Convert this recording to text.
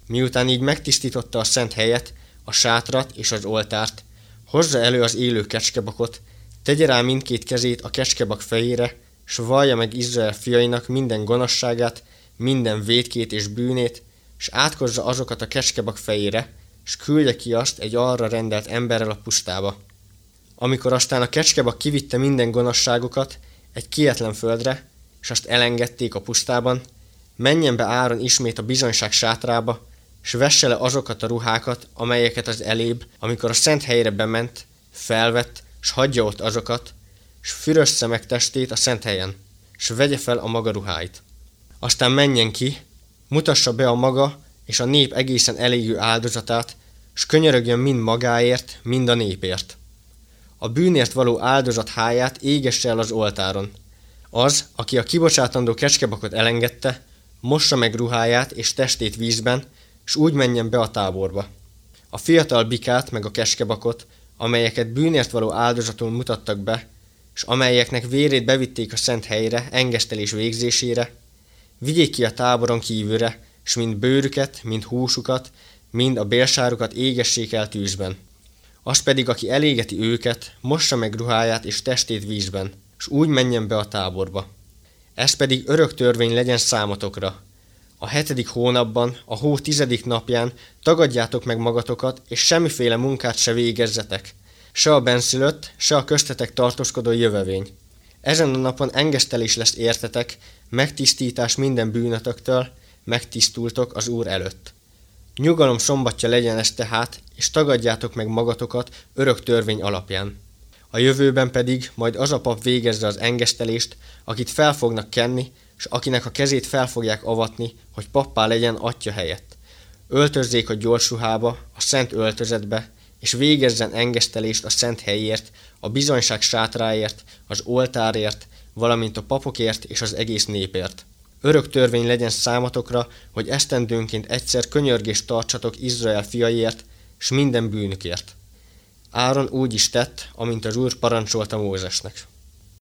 Miután így megtisztította a szent helyet, a sátrat és az oltárt, hozza elő az élő kecskebakot, tegye rá mindkét kezét a kecskebak fejére, s vallja meg Izrael fiainak minden gonoszságát, minden vétkét és bűnét, s átkozza azokat a kecskebak fejére, s küldje ki azt egy arra rendelt emberrel a pusztába. Amikor aztán a kecskebak kivitte minden gonoszságokat egy kietlen földre, és azt elengedték a pusztában, menjen be Áron ismét a bizonyság sátrába, s vesse le azokat a ruhákat, amelyeket az elébb, amikor a szent helyre bement, felvett, s hagyja ott azokat, s fürössze meg testét a szent helyen, s vegye fel a maga ruháit. Aztán menjen ki, mutassa be a maga és a nép egészen elégő áldozatát, s könyörögjön mind magáért, mind a népért. A bűnért való áldozat háját égesse el az oltáron. Az, aki a kibocsátandó kecskebakot elengedte, mossa meg ruháját és testét vízben, s úgy menjen be a táborba. A fiatal bikát meg a kecskebakot, amelyeket bűnért való áldozatul mutattak be, s amelyeknek vérét bevitték a szent helyre, engesztelés végzésére, vigyék ki a táboron kívülre, s mind bőrüket, mind húsukat, mind a bélsárukat égessék el tűzben. Az pedig, aki elégeti őket, mossa meg ruháját és testét vízben, s úgy menjen be a táborba. Ez pedig örök törvény legyen számotokra. A 7. hónapban, a hó 10. napján tagadjátok meg magatokat, és semmiféle munkát se végezzetek, se a benszülött, se a köztetek tartózkodó jövevény. Ezen a napon engesztelés lesz értetek, megtisztítás minden bűnötöktől, megtisztultok az Úr előtt. Nyugalom szombatja legyen ez tehát, és tagadjátok meg magatokat örök törvény alapján. A jövőben pedig majd az a pap végezze az engesztelést, akit fel fognak kenni, s akinek a kezét fel fogják avatni, hogy pappá legyen atya helyett. Öltözzék a gyorsruhába, a szent öltözetbe, és végezzen engesztelést a szent helyért, a bizonyság sátráért, az oltárért, valamint a papokért és az egész népért. Örök törvény legyen számotokra, hogy esztendőnként egyszer könyörgést tartsatok Izrael fiaiért, s minden bűnükért. Áron úgy is tett, amint az Úr parancsolta Mózesnek.